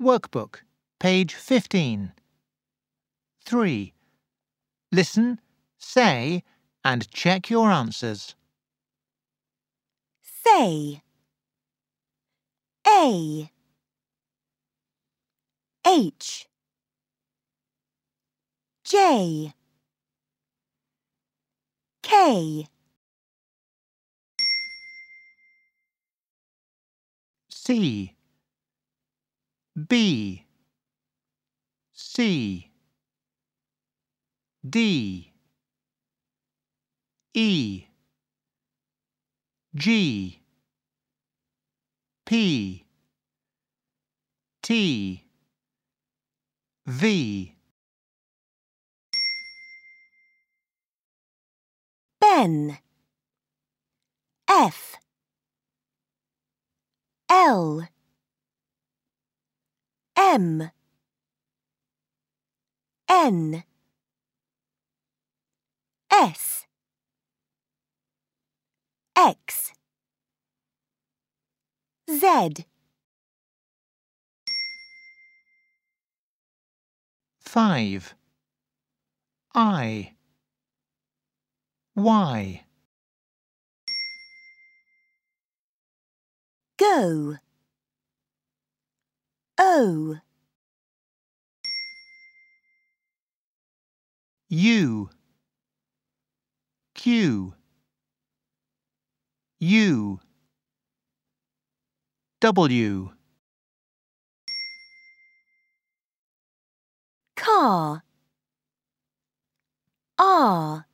Workbook, page 15. 3. Listen, say, and check your answers. Say. A. H. J. K. C. B. C. D. E. G. P. T. V. Ben. F. L. M. N. S. X. Z. 5. I. Y. Go. O. U. Q. U. W. Car. R.